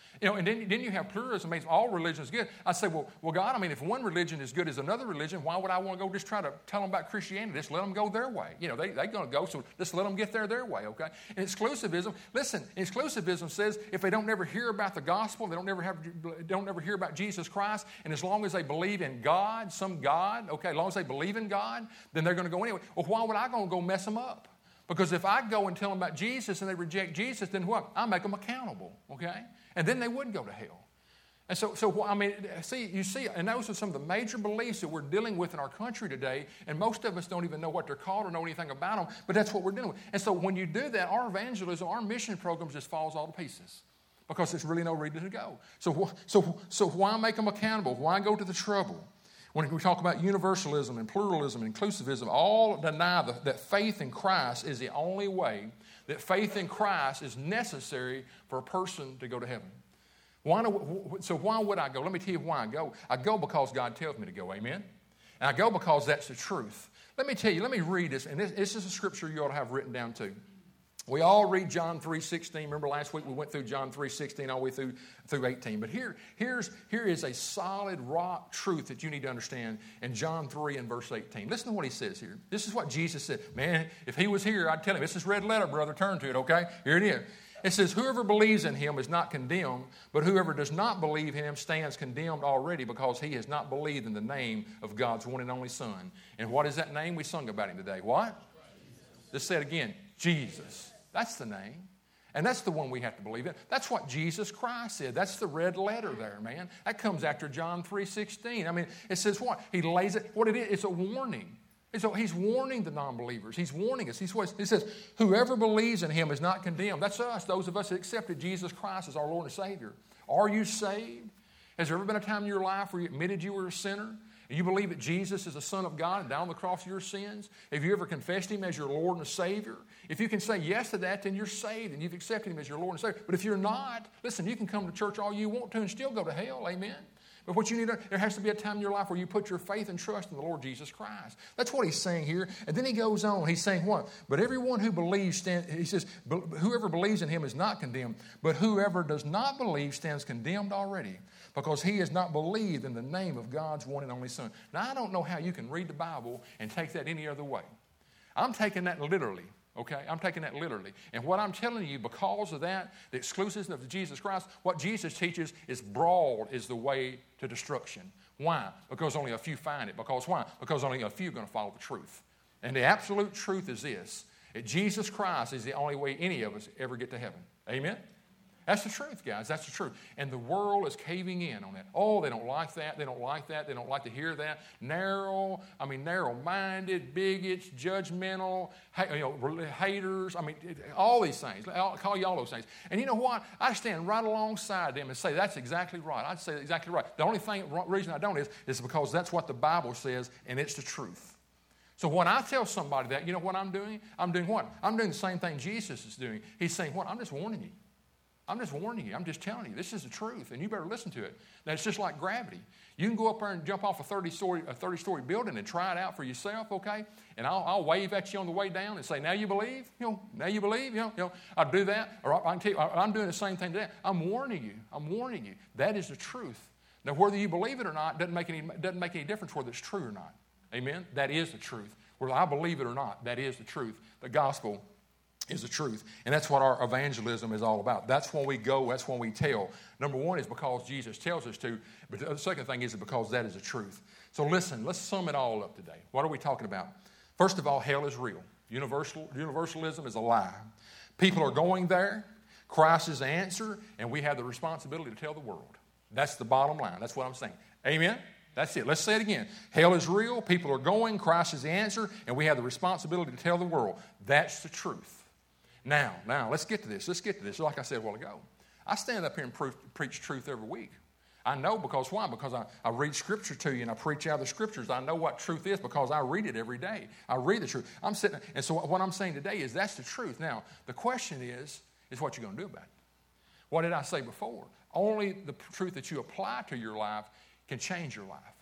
You know, and then, then you have pluralism, makes all religions good. I say, well, well, God, I mean, if one religion is good as another religion, why would I want to go just try to tell them about Christianity? Just let them go their way. You know, they, they're going to go, so just let them get there their way, okay? And exclusivism, listen, exclusivism says if they don't never hear about the gospel, they don't never have, don't never hear about Jesus Christ, and as long as they believe in God, some God, okay, as long as they believe in God, then they're going to go anyway. Well, why would I go and go mess them up? Because if I go and tell them about Jesus and they reject Jesus, then what? I make them accountable, okay? And then they would go to hell. And so, so I mean, see, you see, and those are some of the major beliefs that we're dealing with in our country today, and most of us don't even know what they're called or know anything about them, but that's what we're dealing with. And so when you do that, our evangelism, our mission programs just falls all to pieces because there's really no reason to go. So, so, so why make them accountable? Why go to the trouble? When we talk about universalism and pluralism and inclusivism, all deny the, that faith in Christ is the only way, that faith in Christ is necessary for a person to go to heaven. Why do, so why would I go? Let me tell you why I go. I go because God tells me to go, amen? And I go because that's the truth. Let me tell you, let me read this, and this, this is a scripture you ought to have written down too. We all read John three sixteen. Remember last week we went through John three sixteen all the way through, through eighteen. But here, here's, here is a solid rock truth that you need to understand in John three and verse eighteen. Listen to what he says here. This is what Jesus said. Man, if he was here, I'd tell him, this is red letter, brother. Turn to it, okay? Here it is. It says, whoever believes in him is not condemned, but whoever does not believe in him stands condemned already because he has not believed in the name of God's one and only Son. And what is that name? We sung about him today. What? Just say it again. Jesus. That's the name. And that's the one we have to believe in. That's what Jesus Christ said. That's the red letter there, man. That comes after John three sixteen. I mean, it says what? He lays it, what it is, it's a warning. And so he's warning the non-believers. He's warning us. He's, he says, whoever believes in him is not condemned. That's us, those of us that accepted Jesus Christ as our Lord and Savior. Are you saved? Has there ever been a time in your life where you admitted you were a sinner? And you believe that Jesus is the Son of God and died on the cross for your sins? Have you ever confessed him as your Lord and Savior? If you can say yes to that, then you're saved and you've accepted him as your Lord and Savior. But if you're not, listen, you can come to church all you want to and still go to hell, amen? But what you need, to, there has to be a time in your life where you put your faith and trust in the Lord Jesus Christ. That's what he's saying here. And then he goes on. He's saying what? But everyone who believes, stand, he says, whoever believes in him is not condemned, but whoever does not believe stands condemned already, because he has not believed in the name of God's one and only Son. Now, I don't know how you can read the Bible and take that any other way. I'm taking that literally. Okay, I'm taking that literally. And what I'm telling you, because of that, the exclusiveness of Jesus Christ, what Jesus teaches is broad is the way to destruction. Why? Because only a few find it. Because why? Because only a few are going to follow the truth. And the absolute truth is this, that Jesus Christ is the only way any of us ever get to heaven. Amen? That's the truth, guys. That's the truth. And the world is caving in on that. Oh, they don't like that. They don't like that. They don't like to hear that. Narrow, I mean, narrow-minded, bigots, judgmental, you know, haters. I mean, all these things. I'll call you all those things. And you know what? I stand right alongside them and say, that's exactly right. I'd say exactly right. The only thing, reason I don't is, is because that's what the Bible says, and it's the truth. So when I tell somebody that, you know what I'm doing? I'm doing what? I'm doing the same thing Jesus is doing. He's saying, what? I'm just warning you. I'm just warning you. I'm just telling you. This is the truth, and you better listen to it. Now, it's just like gravity. You can go up there and jump off a thirty-story a thirty-story building and try it out for yourself, okay? And I'll, I'll wave at you on the way down and say, now you believe? You know, now you believe? You know, you know I'll do that. Or I can tell you, I'm doing the same thing today. I'm warning you. I'm warning you. That is the truth. Now, whether you believe it or not doesn't make any, doesn't make any difference whether it's true or not. Amen? That is the truth. Whether I believe it or not, that is the truth. The gospel is the truth. And that's what our evangelism is all about. That's when we go, that's when we tell. Number one is because Jesus tells us to, but the second thing is because that is the truth. So listen, let's sum it all up today. What are we talking about? First of all, hell is real. Universal, universalism is a lie. People are going there. Christ is the answer, and we have the responsibility to tell the world. That's the bottom line. That's what I'm saying. Amen? That's it. Let's say it again. Hell is real. People are going. Christ is the answer, and we have the responsibility to tell the world. That's the truth. Now, now, let's get to this. Let's get to this. Like I said a while ago, I stand up here and pre- preach truth every week. I know because why? Because I, I read Scripture to you and I preach out the Scriptures. I know what truth is because I read it every day. I read the truth. I'm sitting, and so what I'm saying today is that's the truth. Now, the question is, is what you're going to do about it. What did I say before? Only the truth that you apply to your life can change your life.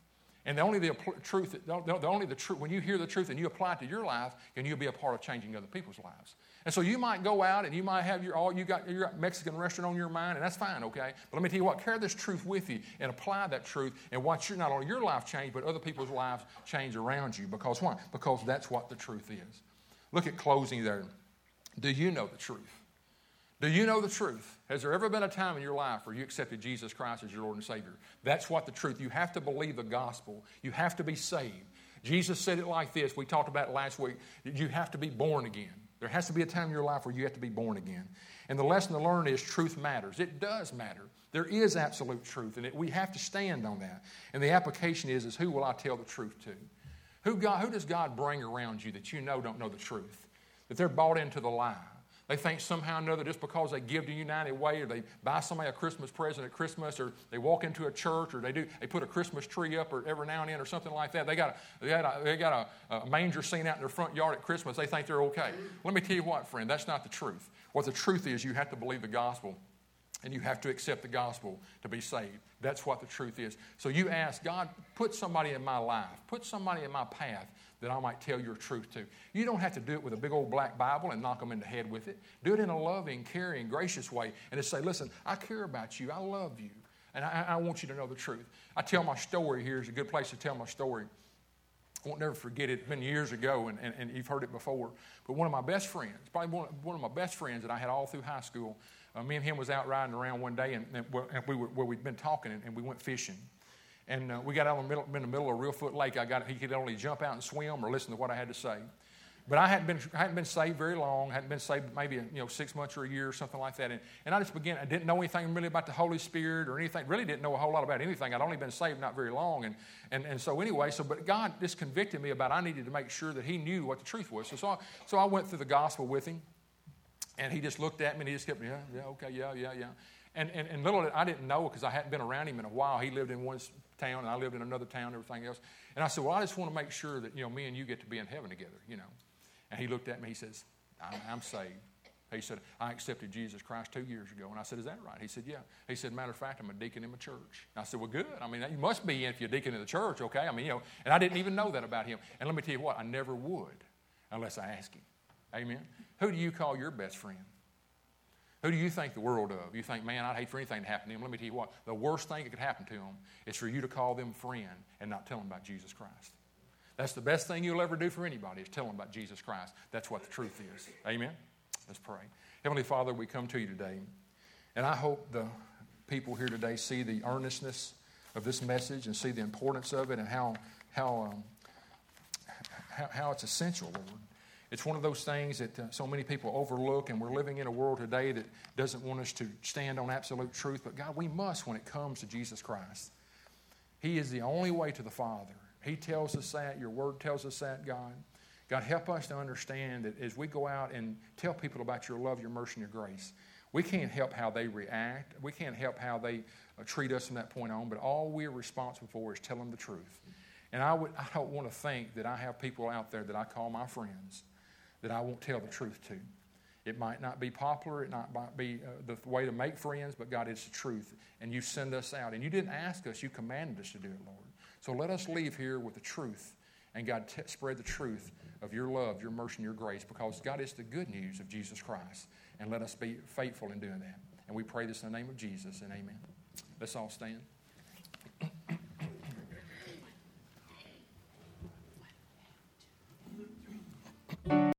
And the only the truth, the, the only the truth, when you hear the truth and you apply it to your life, then you'll be a part of changing other people's lives. And so you might go out and you might have your all you got your Mexican restaurant on your mind, and that's fine, okay? But let me tell you what, carry this truth with you and apply that truth and watch your, not only your life change, but other people's lives change around you. Because why? Because that's what the truth is. Look at closing there. Do you know the truth? Do you know the truth? Has there ever been a time in your life where you accepted Jesus Christ as your Lord and Savior? That's what the truth. You have to believe the gospel. You have to be saved. Jesus said it like this. We talked about it last week. You have to be born again. There has to be a time in your life where you have to be born again. And the lesson to learn is truth matters. It does matter. There is absolute truth, and it, we have to stand on that. And the application is, is who will I tell the truth to? Who, God, who does God bring around you that you know don't know the truth? That they're bought into the lie? They think somehow or another just because they give to United Way or they buy somebody a Christmas present at Christmas or they walk into a church or they do they put a Christmas tree up or every now and then or something like that. They got a, they got a, they got a, a manger scene out in their front yard at Christmas. They think they're okay. Let me tell you what, friend, that's not the truth. What the truth is, you have to believe the gospel and you have to accept the gospel to be saved. That's what the truth is. So you ask, God, put somebody in my life, put somebody in my path that I might tell your truth to. You don't have to do it with a big old black Bible and knock them in the head with it. Do it in a loving, caring, gracious way and just say, listen, I care about you. I love you. And I, I want you to know the truth. I tell my story here. It's a good place to tell my story. I won't never forget it. It's been years ago, and, and, and you've heard it before. But one of my best friends, probably one, one of my best friends that I had all through high school, uh, me and him was out riding around one day, and, and, and we were, where we'd been talking, and, and we went fishing. And uh, we got out in the, middle, in the middle of a real foot lake. I got he could only jump out and swim or listen to what I had to say. But I hadn't been I hadn't been saved very long. hadn't been saved maybe you know six months or a year or something like that. And, and I just began. I didn't know anything really about the Holy Spirit or anything. Really didn't know a whole lot about anything. I'd only been saved not very long. And and and so anyway, so but God just convicted me about I needed to make sure that He knew what the truth was. So so I, so I went through the gospel with him, and he just looked at me and he just kept yeah yeah okay yeah yeah yeah. And and, and little I didn't know because I hadn't been around him in a while. He lived in one town and I lived in another town and everything else. And I said, well, I just want to make sure that, you know, me and you get to be in heaven together, you know. And he looked at me, he says, I'm, I'm saved. He said, I accepted Jesus Christ two years ago. And I said, is that right? He said, yeah. He said, matter of fact, I'm a deacon in my church. And I said, well, good. I mean, you must be if you're a deacon in the church, okay? I mean, you know, and I didn't even know that about him. And let me tell you what, I never would unless I asked him. Amen? Who do you call your best friend? Who do you think the world of? You think, man, I'd hate for anything to happen to him. Let me tell you what, the worst thing that could happen to him is for you to call them friend and not tell them about Jesus Christ. That's the best thing you'll ever do for anybody is tell them about Jesus Christ. That's what the truth is. Amen? Let's pray. Heavenly Father, we come to you today, and I hope the people here today see the earnestness of this message and see the importance of it and how, how, um, how, how it's essential, Lord. It's one of those things that uh, so many people overlook, and we're living in a world today that doesn't want us to stand on absolute truth. But God, we must when it comes to Jesus Christ. He is the only way to the Father. He tells us that. Your Word tells us that, God. God, help us to understand that as we go out and tell people about your love, your mercy, and your grace, we can't help how they react. We can't help how they uh, treat us from that point on. But all we're responsible for is tell them the truth. And I, would, I don't want to think that I have people out there that I call my friends that I won't tell the truth to. It might not be popular. It might not be uh, the way to make friends, but God, it's the truth. And you send us out. And you didn't ask us. You commanded us to do it, Lord. So let us leave here with the truth. And God, t- spread the truth of your love, your mercy, and your grace. Because, God, it's the good news of Jesus Christ. And let us be faithful in doing that. And we pray this in the name of Jesus. And amen. Let's all stand.